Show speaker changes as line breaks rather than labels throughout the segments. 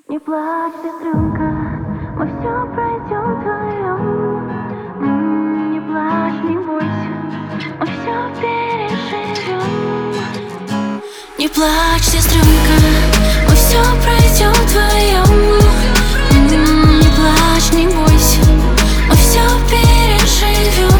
Не плачь, сестренка, мы все пройдем вдвоем. Не плачь, не бойся, мы все переживем. Не плачь, сестренка, мы все пройдем вдвоем. Не плачь, не бойся, мы все переживем.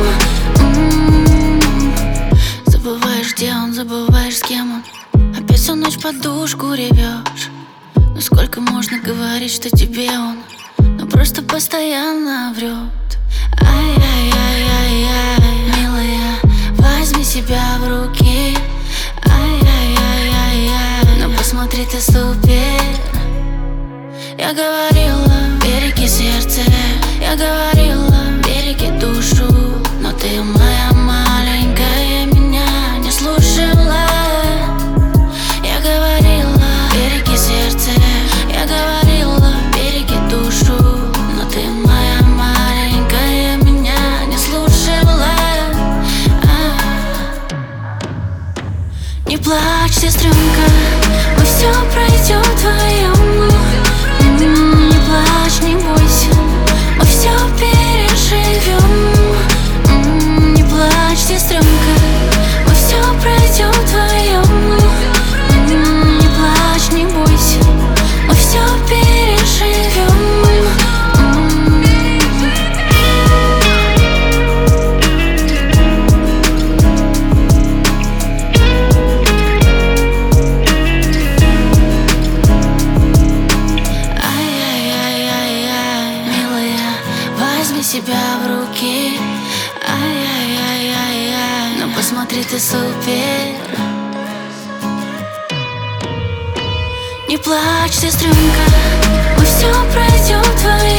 Забываешь, где он, забываешь, с кем он. Опять всю ночь подушку ревешь. Ну сколько можно говорить, что тебе он, но просто постоянно врет. Ай-яй-яй-яй-яй, милая, возьми себя в руки. Ай-яй-яй-яй-яй, ну посмотри, ты супер. Я говорила, береги сердце. Я говорила, береги душу. Но ты, моя маленькая, меня не слушала. Я говорила, береги сердце. Я говорила, береги душу. Но ты, моя маленькая, меня не слушала. Не плачь, сестренка, мы все пройдем вдвоем. Не плачь, не бойся, мы все переживем. Не плачь, сестренка, мы все пройдем вдвоем. Не плачь, не бойся, мы все переживем. Возьми себя в руки. Ай-яй-яй-яй-яй, ну посмотри, ты супер. Не плачь, сестренка, мы все пройдем вдвоем.